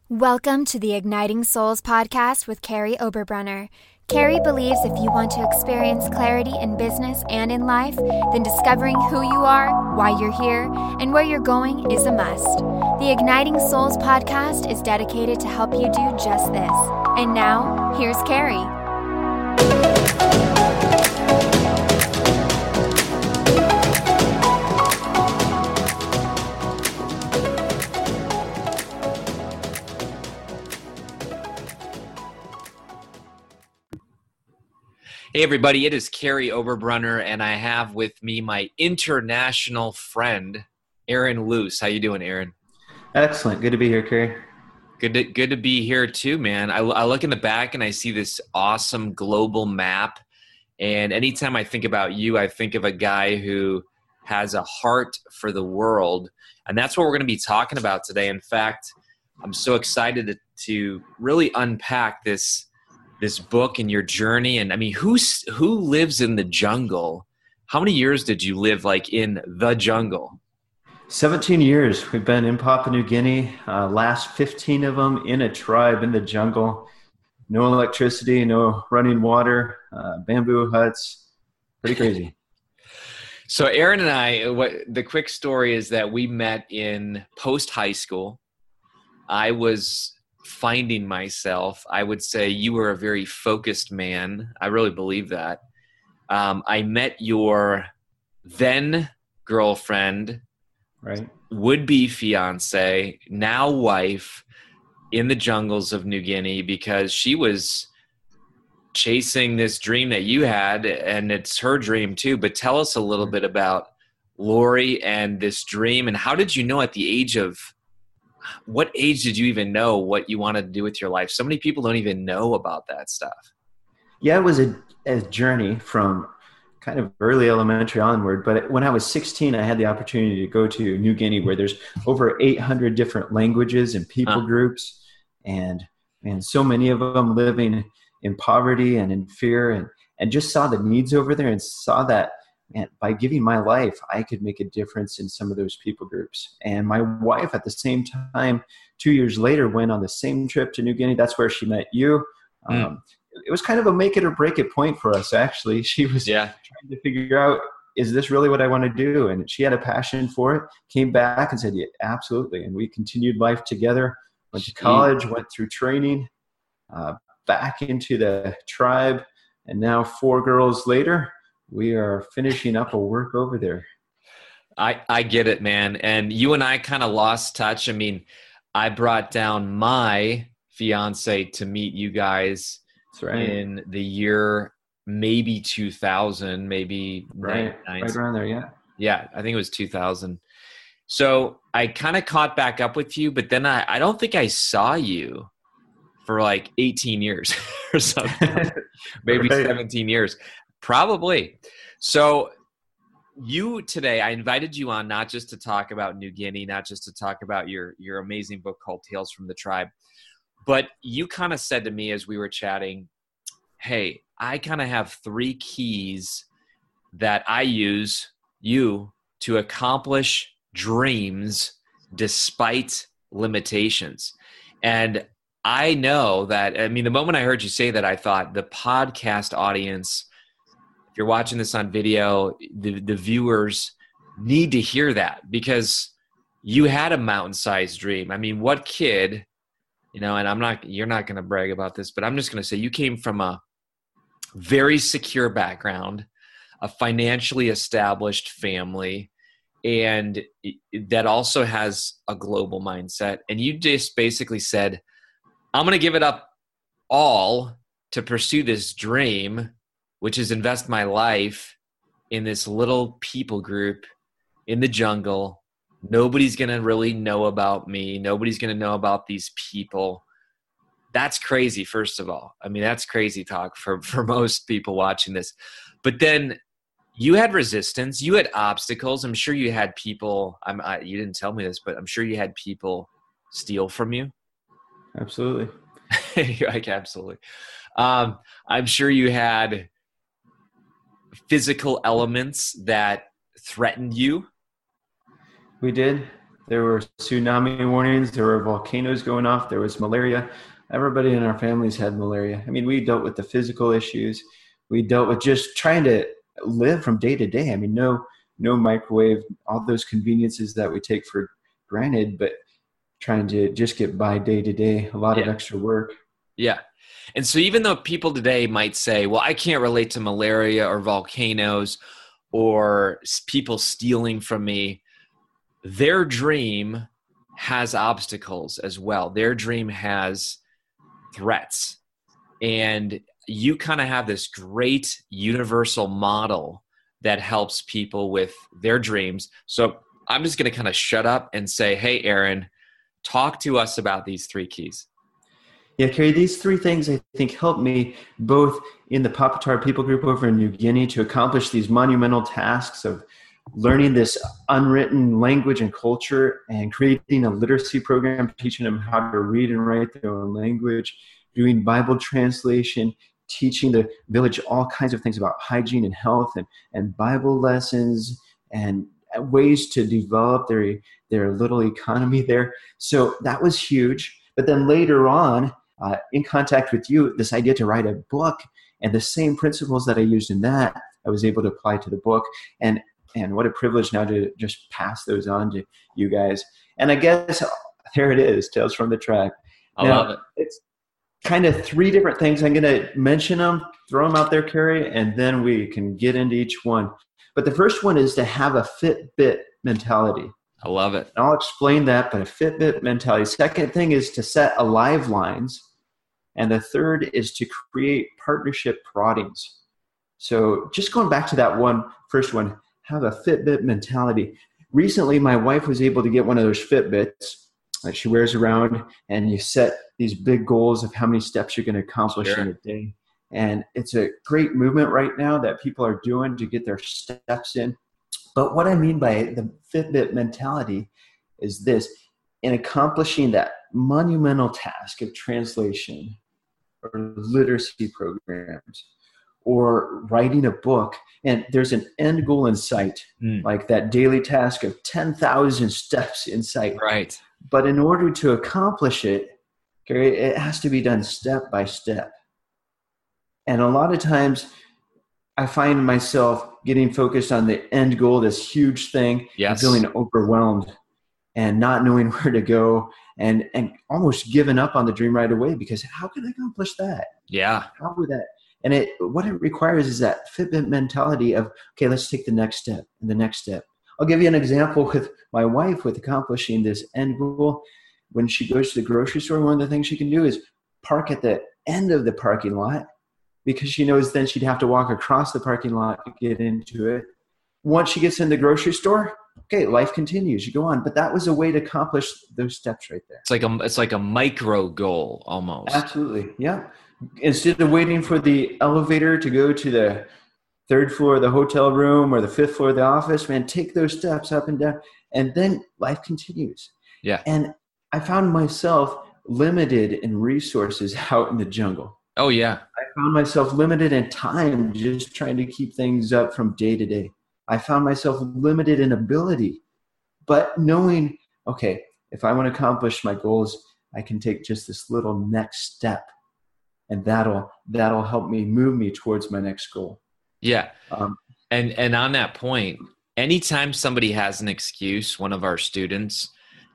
Welcome to the Igniting Souls podcast with Carrie Oberbrunner. Carrie believes if you want to experience clarity in business and in life, then discovering who you are, why you're here, and where you're going is a must. The Igniting Souls podcast is dedicated to help you do just this. And now, here's Carrie. Hey everybody, it is Carrie Oberbrunner, and I have with me my international friend, Aaron Luce. How you doing, Aaron? Excellent. Good to be here, Carrie. Good to be here too, man. I look in the back and I see this awesome global map, and anytime I think about you, I think of a guy who has a heart for the world, and that's what we're going to be talking about today. In fact, I'm so excited to really unpack this book and your journey. And I mean, who lives in the jungle? How many years did you live in the jungle? 17 years. We've been in Papua New Guinea, last 15 of them in a tribe in the jungle. No electricity, no running water, bamboo huts. Pretty crazy. So Aaron and I, the quick story is that we met in post-high school. I was finding myself. I would say you were a very focused man. I really believe that. I met your then girlfriend, right? Would-be fiance, now wife, in the jungles of New Guinea because she was chasing this dream that you had, and it's her dream too. But tell us a little bit about Lori and this dream, and how did you know what age did you even know what you wanted to do with your life? So many people don't even know about that stuff. Yeah, it was a journey from kind of early elementary onward. But when I was 16, I had the opportunity to go to New Guinea, where there's over 800 different languages and people groups, and so many of them living in poverty and in fear, and just saw the needs over there, and saw that, and by giving my life, I could make a difference in some of those people groups. And my wife, at the same time, 2 years later, went on the same trip to New Guinea. That's where she met you. It was kind of a make it or break it point for us, actually. She was trying to figure out, is this really what I want to do? And she had a passion for it, came back and said, yeah, absolutely. And we continued life together, went to college, went through training, back into the tribe. And now 4 girls later, we are finishing up a work over there. I get it, man. And you and I kind of lost touch. I mean, I brought down my fiance to meet you guys in the year maybe 2000, maybe right around there, yeah. Yeah, I think it was 2000. So I kind of caught back up with you, but then I don't think I saw you for 18 years or something, maybe 17 years. Probably. So today, I invited you on not just to talk about New Guinea, not just to talk about your amazing book called Tales from the Tribe, but you kind of said to me as we were chatting, hey, I kind of have 3 keys that I use to accomplish dreams despite limitations. And I know that, the moment I heard you say that, I thought the podcast audience, you're watching this on video, the viewers need to hear that, because you had a mountain-sized dream. I mean, what kid, and you're not going to brag about this, but I'm just going to say you came from a very secure background, a financially established family, and that also has a global mindset. And you just basically said, I'm going to give it up all to pursue this dream, which is invest my life in this little people group in the jungle. Nobody's going to really know about me. Nobody's going to know about these people. That's crazy, first of all. I mean, that's crazy talk for most people watching this. But then you had resistance. You had obstacles. I'm sure you had people, you didn't tell me this, but I'm sure you had people steal from you. Absolutely. Absolutely. I'm sure you had physical elements that threatened you. We did. There were tsunami warnings. There were volcanoes going off. There was malaria. Everybody in our families had malaria. I mean, we dealt with the physical issues. We dealt with just trying to live from day to day. I mean, no microwave, all those conveniences that we take for granted, but trying to just get by day to day, a lot of extra work. Yeah. And so even though people today might say, well, I can't relate to malaria or volcanoes or people stealing from me, their dream has obstacles as well. Their dream has threats. And you kind of have this great universal model that helps people with their dreams. So I'm just going to kind of shut up and say, hey, Aaron, talk to us about these 3 keys. Yeah, Carrie, these 3 things I think helped me both in the Papatar people group over in New Guinea to accomplish these monumental tasks of learning this unwritten language and culture and creating a literacy program, teaching them how to read and write their own language, doing Bible translation, teaching the village all kinds of things about hygiene and health and Bible lessons and ways to develop their little economy there. So that was huge. But then later on, in contact with you, this idea to write a book and the same principles that I used in that, I was able to apply to the book. And what a privilege now to just pass those on to you guys. And I guess there it is, Tales from the Track. I love it. It's kind of 3 different things. I'm going to mention them, throw them out there, Carrie, and then we can get into each one. But the first one is to have a Fitbit mentality. I love it. And I'll explain that, but a Fitbit mentality. Second thing is to set alive lines. And the third is to create partnership proddings. So just going back to that first one, have a Fitbit mentality. Recently, my wife was able to get one of those Fitbits that she wears around, and you set these big goals of how many steps you're going to accomplish in a day. And it's a great movement right now that people are doing to get their steps in. But what I mean by the Fitbit mentality is this: in accomplishing that monumental task of translation or literacy programs or writing a book, and there's an end goal in sight, like that daily task of 10,000 steps in sight. Right. But in order to accomplish it, Gary, it has to be done step by step. And a lot of times I find myself getting focused on the end goal, this huge thing, and feeling overwhelmed and not knowing where to go and almost giving up on the dream right away because how can I accomplish that? Yeah. How would that? And what it requires is that Fitbit mentality of, okay, let's take the next step and the next step. I'll give you an example with my wife with accomplishing this end goal. When she goes to the grocery store, one of the things she can do is park at the end of the parking lot because she knows then she'd have to walk across the parking lot to get into it. Once she gets in the grocery store, okay, life continues. You go on. But that was a way to accomplish those steps right there. It's like a micro goal almost. Absolutely. Yeah. Instead of waiting for the elevator to go to the 3rd floor of the hotel room or the 5th floor of the office, man, take those steps up and down, and then life continues. Yeah. And I found myself limited in resources out in the jungle. Oh, yeah. I found myself limited in time just trying to keep things up from day to day. I found myself limited in ability, but knowing, okay, if I want to accomplish my goals, I can take just this little next step, and that'll help me move me towards my next goal. Yeah. And on that point, anytime somebody has an excuse, one of our students,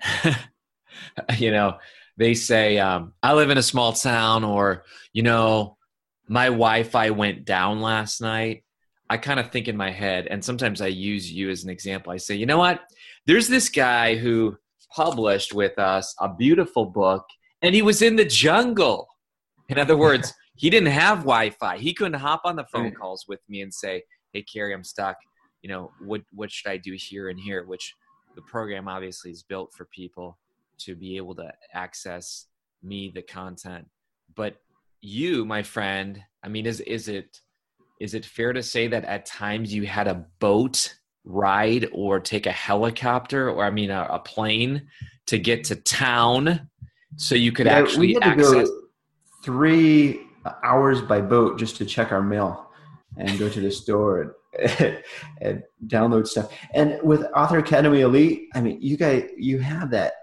they say, I live in a small town, or, my Wi-Fi went down last night. I kind of think in my head, and sometimes I use you as an example. I say, you know what? There's this guy who published with us a beautiful book, and he was in the jungle. In other words, he didn't have Wi-Fi. He couldn't hop on the phone calls with me and say, hey, Carrie, I'm stuck. What should I do here and here? Which the program obviously is built for people to be able to access me, the content. But you, my friend, I mean, is it fair to say that at times you had a boat ride or take a helicopter or a plane to get to town so you could actually access? Go 3 hours by boat just to check our mail. and go to the store and download stuff. And with Author Academy Elite, I mean, you have that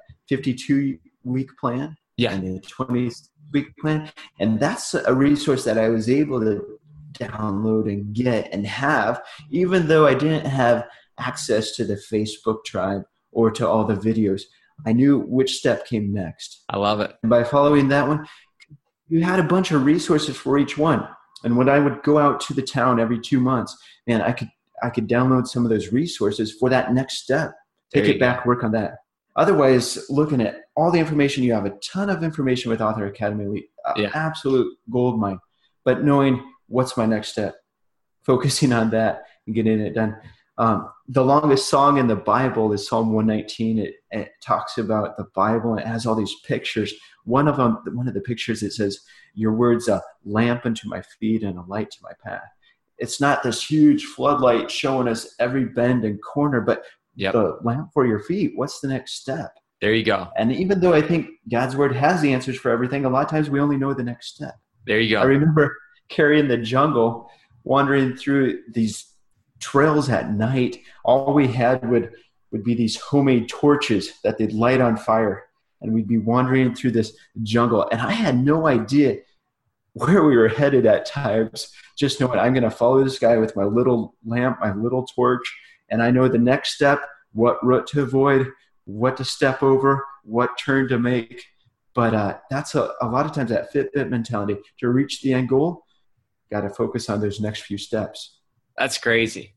52-week plan and the 20-week plan. And that's a resource that I was able to download and get and have, even though I didn't have access to the Facebook tribe or to all the videos. I knew which step came next. I love it. And by following that one, you had a bunch of resources for each one. And when I would go out to the town every 2 months, man, I could download some of those resources for that next step. Take it back, work on that. Otherwise, looking at all the information, you have a ton of information with Author Academy Elite, absolute gold mine. But knowing what's my next step, focusing on that and getting it done. The longest song in the Bible is Psalm 119. It talks about the Bible and it has all these pictures. One of the pictures, it says, your word's a lamp unto my feet and a light to my path. It's not this huge floodlight showing us every bend and corner, but the lamp for your feet. What's the next step? There you go. And even though I think God's word has the answers for everything, a lot of times we only know the next step. There you go. I remember carrying the jungle, wandering through these trails at night. All we had would be these homemade torches that they'd light on fire. And we'd be wandering through this jungle. And I had no idea where we were headed at times. Just knowing I'm going to follow this guy with my little lamp, my little torch. And I know the next step, what route to avoid, what to step over, what turn to make. But that's a lot of times that Fitbit mentality. To reach the end goal, got to focus on those next few steps. That's crazy.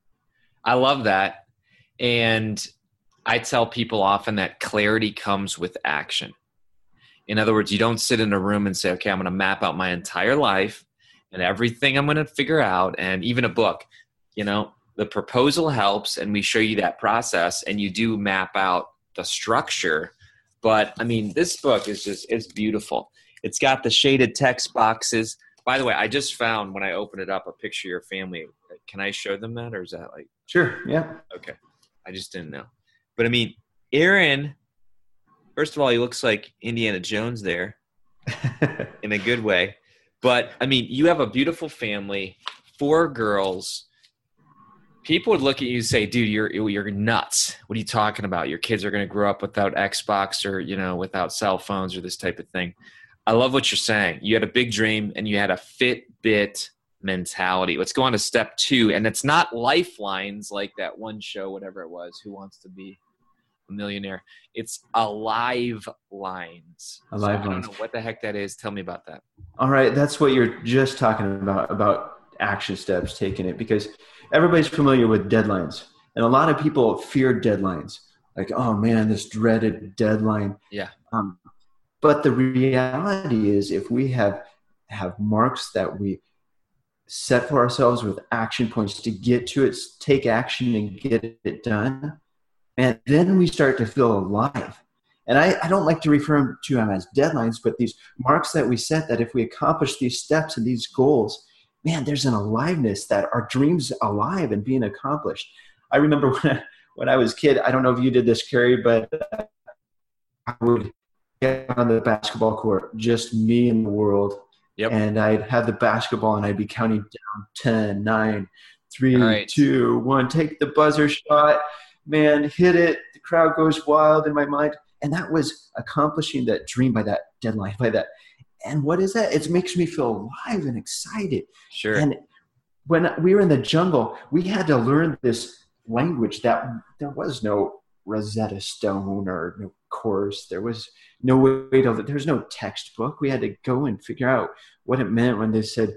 I love that. And I tell people often that clarity comes with action. In other words, you don't sit in a room and say, okay, I'm going to map out my entire life and everything I'm going to figure out, and even a book. The proposal helps, and we show you that process, and you do map out the structure. But, I mean, this book is it's beautiful. It's got the shaded text boxes. By the way, I just found, when I opened it up, a picture of your family. Can I show them that, or is that like? Sure, yeah. Okay. I just didn't know. But I mean, Aaron, first of all, he looks like Indiana Jones there in a good way. But I mean, you have a beautiful family, 4 girls. People would look at you and say, dude, you're nuts. What are you talking about? Your kids are going to grow up without Xbox or, without cell phones or this type of thing. I love what you're saying. You had a big dream and you had a Fitbit mentality. Let's go on to step 2. And it's not lifelines like that one show, whatever it was, Who Wants to Be a Millionaire. It's Alive Lines. I don't know what the heck that is. Tell me about that. All right. That's what you're just talking about action steps, taking it, because everybody's familiar with deadlines. And a lot of people fear deadlines. Like, oh man, this dreaded deadline. Yeah. But the reality is, if we have marks that we set for ourselves with action points to get to it, take action and get it done, and then we start to feel alive. And I don't like to refer to them as deadlines, but these marks that we set, that if we accomplish these steps and these goals, man, there's an aliveness that our dreams alive and being accomplished. I remember when I was a kid, I don't know if you did this, Carrie, but I would get on the basketball court, just me and the world. Yep. And I'd have the basketball and I'd be counting down 10, 9, 3, 2, 1, take the buzzer shot, man, hit it. The crowd goes wild in my mind. And that was accomplishing that dream by that deadline, by that. And what is that? It makes me feel alive and excited. Sure. And when we were in the jungle, we had to learn this language that there was no Rosetta Stone or no course. There was no way to, there was no textbook. We had to go and figure out what it meant when they said,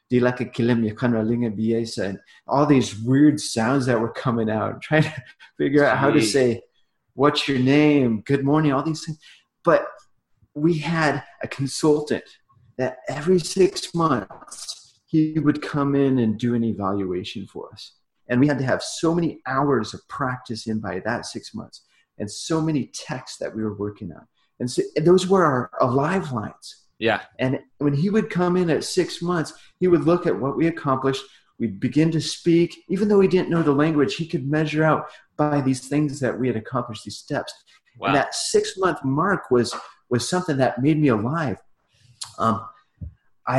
and all these weird sounds that were coming out, trying to figure out how to say, what's your name? Good morning, all these things. But we had a consultant that every 6 months, he would come in and do an evaluation for us. And we had to have so many hours of practice in by that 6 months, and so many texts that we were working on. And so those were our alive lines. Yeah. And when he would come in at 6 months, he would look at what we accomplished. We'd begin to speak. Even though he didn't know the language, he could measure out by these things that we had accomplished, these steps. Wow. And that 6 month mark was something that made me alive. I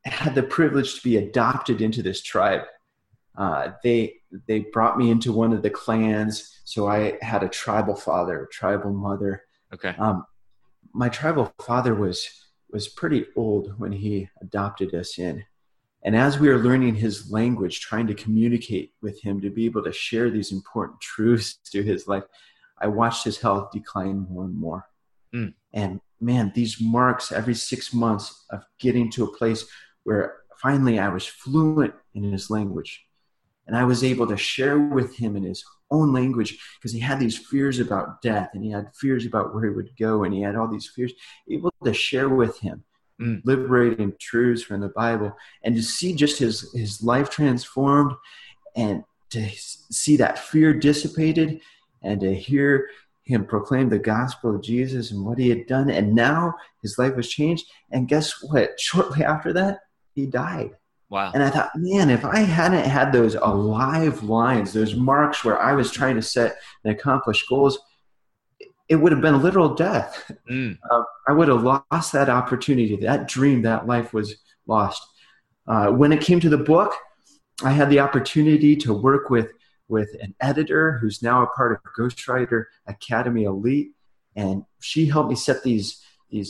had the privilege to be adopted into this tribe. They brought me into one of the clans, so I had a tribal father, a tribal mother. Okay. My tribal father was pretty old when he adopted us in. And as we were learning his language, trying to communicate with him to be able to share these important truths to his life, I watched his health decline more and more. Mm. And man, these marks every 6 months of getting to a place where finally I was fluent in his language. And I was able to share with him in his own language, because he had these fears about death, and he had fears about where he would go, and he had all these fears, able to share with him liberating truths from the Bible, and to see just his life transformed, and to see that fear dissipated, and to hear him proclaim the gospel of Jesus and what he had done. And now his life was changed. And guess what? Shortly after that, he died. Wow. And I thought, man, if I hadn't had those alive lines, those marks where I was trying to set and accomplish goals, it would have been literal death. I would have lost that opportunity, that dream, that life was lost. When it came to the book, I had the opportunity to work with an editor who's now a part of Ghostwriter Academy Elite. And she helped me set these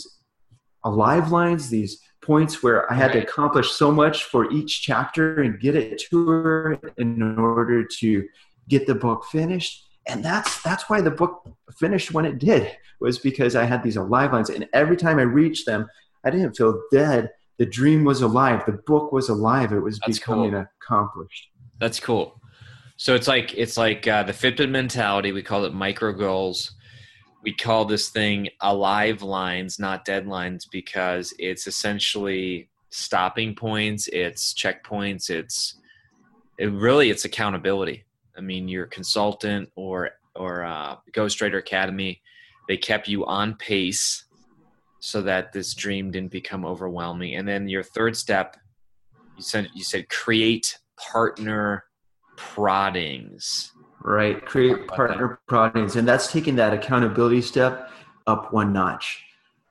alive lines, these points where I had to accomplish so much for each chapter and get it to her in order to get the book finished. And that's why the book finished when it did, was because I had these alive lines. And every time I reached them, I didn't feel dead. The dream was alive. The book was alive. It was becoming accomplished. That's cool. So it's like the Fitbit mentality. We call it micro goals. We call this thing alive lines, not deadlines, because it's essentially stopping points. It's checkpoints. It's accountability. I mean, your consultant or Ghostwriter Academy, they kept you on pace so that this dream didn't become overwhelming. And then your third step, you said create partner proddings. Right. Create partner proddings. And that's taking that accountability step up one notch.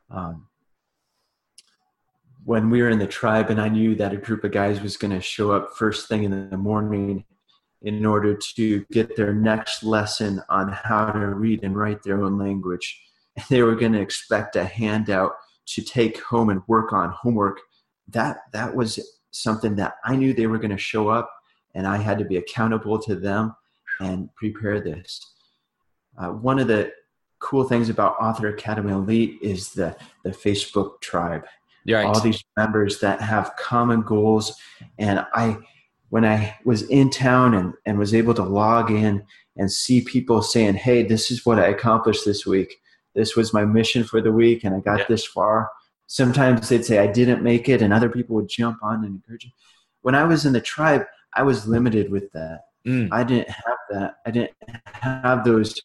When we were in the tribe and I knew that a group of guys was going to show up first thing in the morning in order to get their next lesson on how to read and write their own language, they were going to expect a handout to take home and work on homework. That was something that I knew they were going to show up, and I had to be accountable to them and prepare this. One of the cool things about Author Academy Elite is the Facebook tribe. Right. All these members that have common goals. And when I was in town and was able to log in and see people saying, hey, this is what I accomplished this week. This was my mission for the week, and I got this far. Sometimes they'd say I didn't make it, and other people would jump on and encourage me. When I was in the tribe, I was limited with that. I didn't have that. I didn't have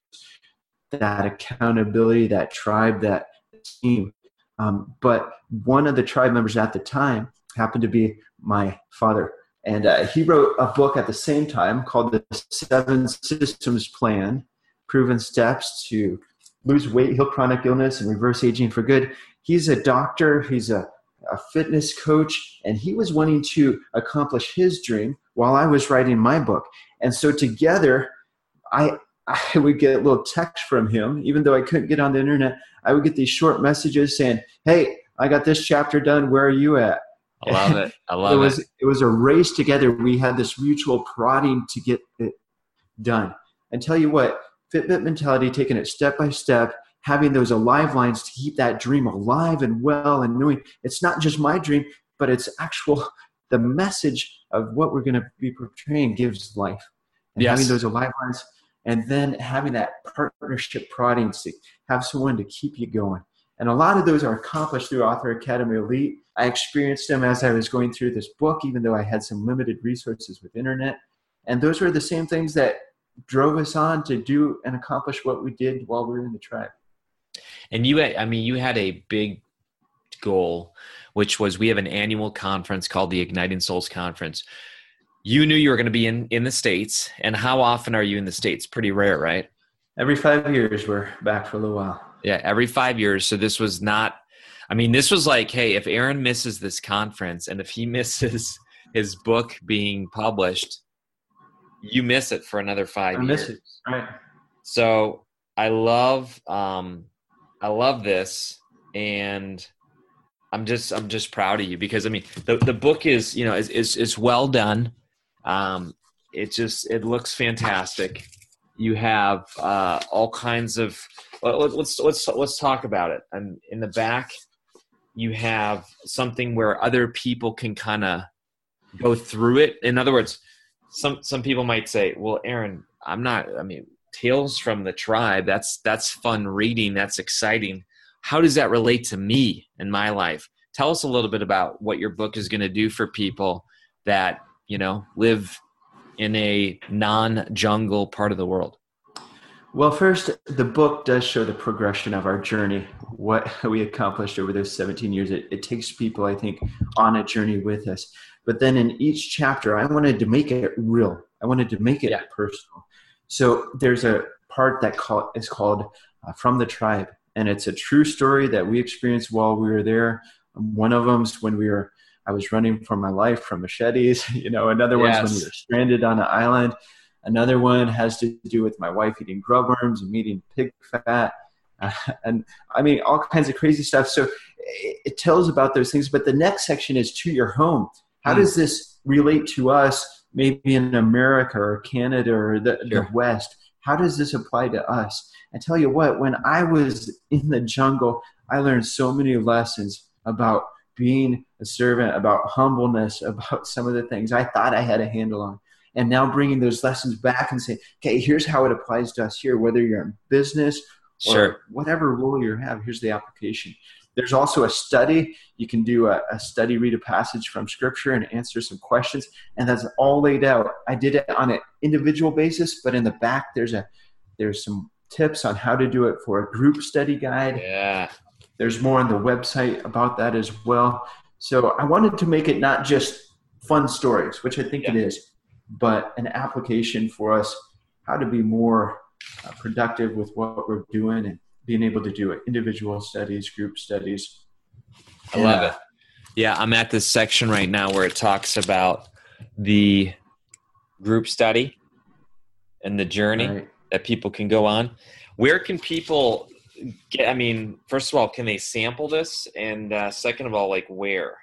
that accountability, that tribe, that team. But one of the tribe members at the time happened to be my father. And he wrote a book at the same time called The 7 Systems Plan, Proven Steps to Lose Weight, Heal Chronic Illness, and Reverse Aging for Good. He's a doctor. He's a fitness coach. And he was wanting to accomplish his dream while I was writing my book. And so together, I would get a little text from him. Even though I couldn't get on the internet, I would get these short messages saying, hey, I got this chapter done. Where are you at? I love it. I love it. It was a race together. We had this mutual prodding to get it done. And tell you what, Fitbit mentality, taking it step by step, having those alive lines to keep that dream alive and well, and knowing it's not just my dream, but it's the message of what we're going to be portraying gives life. And having those alive lines, and then having that partnership prodding to have someone to keep you going. And a lot of those are accomplished through Author Academy Elite. I experienced them as I was going through this book, even though I had some limited resources with internet. And those were the same things that drove us on to do and accomplish what we did while we were in the tribe. And you had a big goal, which was, we have an annual conference called the Igniting Souls Conference. You knew you were going to be in the States. And how often are you in the States? Pretty rare, right? Every 5 years, we're back for a little while. Yeah, every 5 years. So this was not I mean, this was like, hey, if Aaron misses this conference and if he misses his book being published, you miss it for another 5 years. I miss it. Right. So I love this, and I'm just proud of you because I mean the book is, you know, is well done. It looks fantastic. You have all kinds of. Let's talk about it. And in the back, you have something where other people can kind of go through it. In other words, some people might say, "Well, Aaron, Tales from the Tribe. That's fun reading. That's exciting. How does that relate to me in my life?" Tell us a little bit about what your book is going to do for people that, you know, live in a non-jungle part of the world. Well, first, the book does show the progression of our journey, what we accomplished over those 17 years. It takes people, I think, on a journey with us. But then in each chapter, I wanted to make it real. I wanted to make it personal. So there's a part that is called From the Tribe. And it's a true story that we experienced while we were there. One of them's when I was running for my life from machetes. You know, another one's when we were stranded on an island. Another one has to do with my wife eating grub worms and eating pig fat. And I mean, all kinds of crazy stuff. So it tells about those things. But the next section is to your home. How does this relate to us, maybe in America or Canada or the West? How does this apply to us? I tell you what, when I was in the jungle, I learned so many lessons about being a servant, about humbleness, about some of the things I thought I had a handle on. And now bringing those lessons back and saying, okay, here's how it applies to us here, whether you're in business or whatever role you have, here's the application. There's also a study. You can do a study, read a passage from Scripture and answer some questions. And that's all laid out. I did it on an individual basis, but in the back there's some tips on how to do it for a group study guide. Yeah. There's more on the website about that as well. So I wanted to make it not just fun stories, which I think it is, but an application for us how to be more productive with what we're doing and being able to do it. Individual studies, group studies. I love it. Yeah, I'm at this section right now where it talks about the group study and the journey that people can go on. Where can people get, I mean, first of all, can they sample this? And second of all, like where?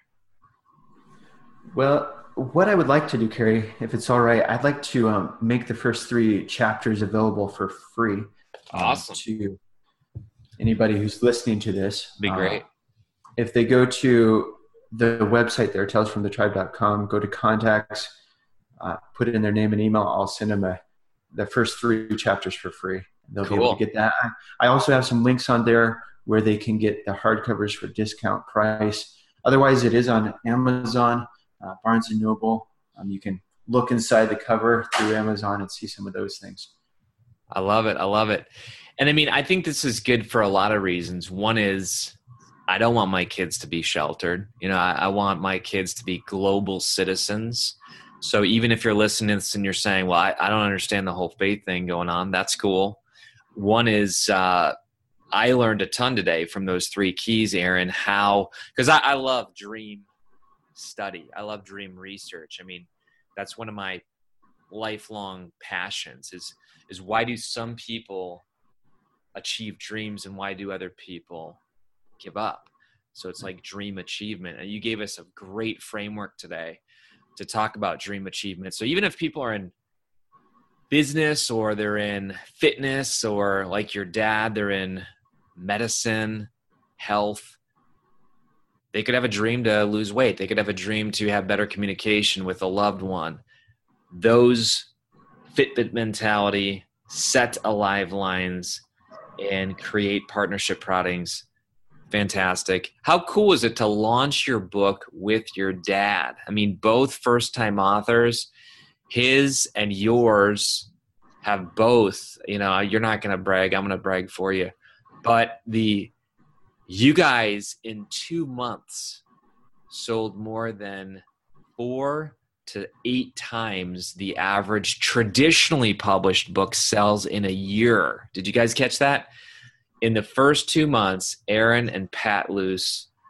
Well, what I would like to do, Carrie, if it's all right, I'd like to make the first 3 chapters available for free. Awesome. To anybody who's listening to this. Be great. If they go to the website there, talesfromthetribe.com, go to contacts, put in their name and email, I'll send them the first 3 chapters for free. They'll be able to get that. I also have some links on there where they can get the hardcovers for discount price. Otherwise, it is on Amazon, Barnes & Noble. You can look inside the cover through Amazon and see some of those things. I love it. I love it. And I mean, I think this is good for a lot of reasons. One is I don't want my kids to be sheltered. You know, I want my kids to be global citizens. So even if you're listening to this and you're saying, well, I don't understand the whole faith thing going on, that's cool. One is I learned a ton today from those 3 keys, Aaron, because I love dream study. I love dream research. I mean, that's one of my lifelong passions is why do some people achieve dreams and why do other people give up? So it's like dream achievement. And you gave us a great framework today to talk about dream achievement. So even if people are in business or they're in fitness or like your dad, they're in medicine, health, they could have a dream to lose weight. They could have a dream to have better communication with a loved one. Those Fitbit mentality, set alive lines, and create partnership products. Fantastic. How cool is it to launch your book with your dad? I mean, both first-time authors, his and yours have both, you know, you're not going to brag. I'm going to brag for you. But you guys in 2 months sold more than 4 to 8 times the average traditionally published book sells in a year. Did you guys catch that? In the first 2 months, Aaron and Pat Luce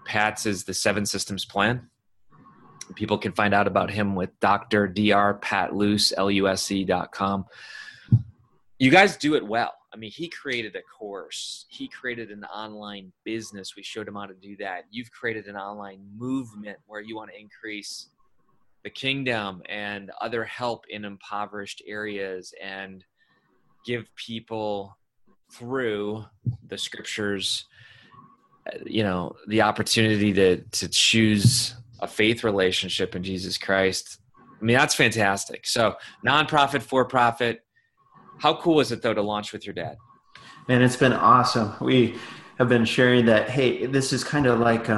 Pat's is the 7 Systems Plan. People can find out about him with Dr. Pat Luce, LUSE.com. You guys do it well. I mean, he created a course. He created an online business. We showed him how to do that. You've created an online movement where you want to increase the kingdom and other help in impoverished areas and give people through the scriptures, the opportunity to choose a faith relationship in Jesus Christ. I mean, that's fantastic. So nonprofit, for-profit. How cool is it, though, to launch with your dad? Man, it's been awesome. We have been sharing that, hey, this is kind of like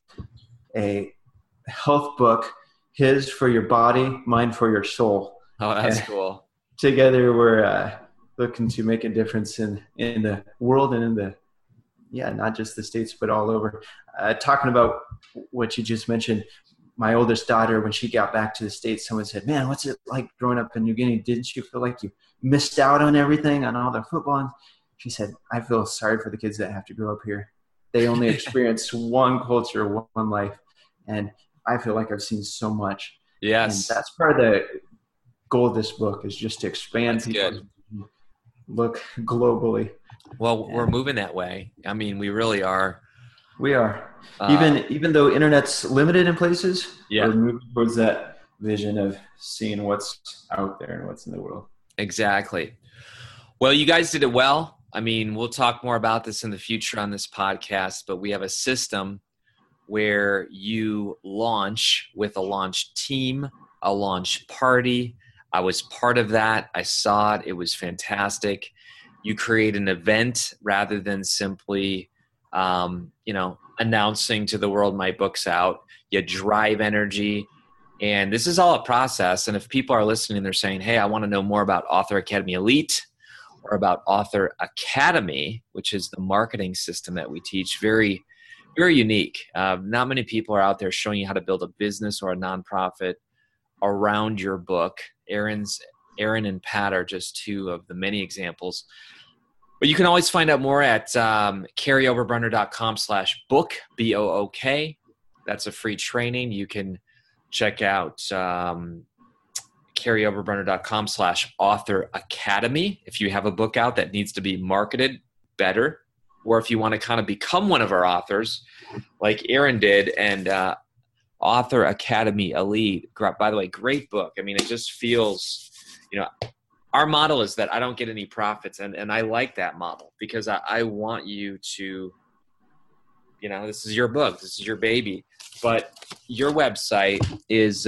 a health book, his for your body, mine for your soul. Oh, that's cool. Together, we're looking to make a difference in the world and not just the States, but all over. Talking about what you just mentioned, my oldest daughter, when she got back to the States, someone said, man, what's it like growing up in New Guinea? Didn't you feel like you missed out on everything, on all the football? She said, I feel sorry for the kids that have to grow up here. They only experience one culture, one life. And I feel like I've seen so much. Yes. And that's part of the goal of this book, is just to expand people's look globally. Well, we're moving that way. I mean, we really are. We are. Even though internet's limited in places, we're moving towards that vision of seeing what's out there and what's in the world. Exactly. Well, you guys did it well. I mean, we'll talk more about this in the future on this podcast, but we have a system where you launch with a launch team, a launch party. I was part of that. I saw it. It was fantastic. You create an event rather than simply, announcing to the world my book's out. You drive energy. And this is all a process. And if people are listening, they're saying, hey, I want to know more about Author Academy Elite or about Author Academy, which is the marketing system that we teach. Very, very unique. Not many people are out there showing you how to build a business or a nonprofit around your book. Aaron and Pat are just 2 of the many examples. But you can always find out more at carryoverbrunner.com/book, BOOK. That's a free training. You can check out carryoverbrunner.com/author academy if you have a book out that needs to be marketed better, or if you want to kind of become one of our authors like Aaron did. And Author Academy Elite, by the way, great book. I mean, it just feels, our model is that I don't get any profits, and I like that model because I want you to, this is your book, this is your baby. But your website is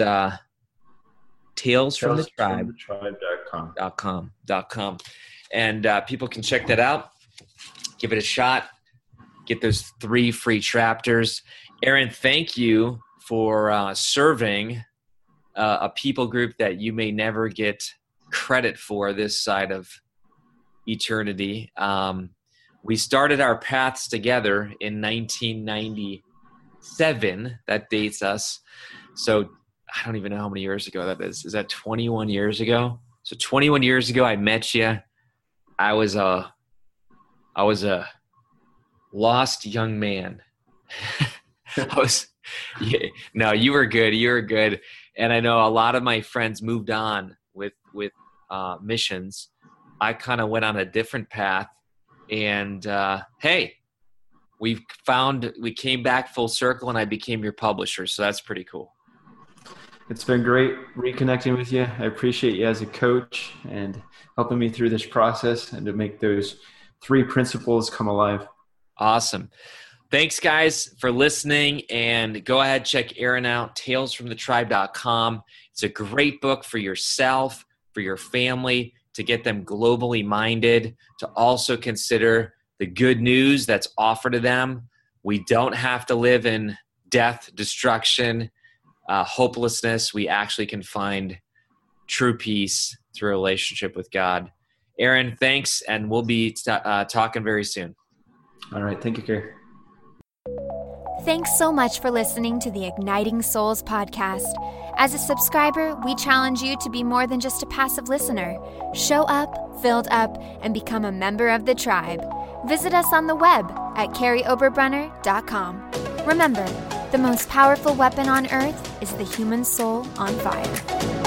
talesfromthetribe.com. And people can check that out. Give it a shot. Get those 3 free chapters. Aaron, thank you for serving a people group that you may never get credit for this side of eternity. We started our paths together in 1997. That dates us. So I don't even know how many years ago that is. Is that 21 years ago? So 21 years ago, I met you. I was a lost young man. No, you were good. You were good. And I know a lot of my friends moved on with missions. I kind of went on a different path, and hey, we came back full circle, and I became your publisher. So that's pretty cool. It's been great reconnecting with you. I appreciate you as a coach and helping me through this process and to make those 3 principles come alive. Awesome. Thanks, guys, for listening. And go ahead, check Aaron out, talesfromthetribe.com. It's a great book for yourself, for your family, to get them globally minded, to also consider the good news that's offered to them. We don't have to live in death, destruction, hopelessness. We actually can find true peace through a relationship with God. Aaron, thanks, and we'll be talking very soon. All right. Thank you, Kerry. Thanks so much for listening to the Igniting Souls podcast. As a subscriber, we challenge you to be more than just a passive listener. Show up, filled up, and become a member of the tribe. Visit us on the web at carryoverbrunner.com. Remember, the most powerful weapon on earth is the human soul on fire.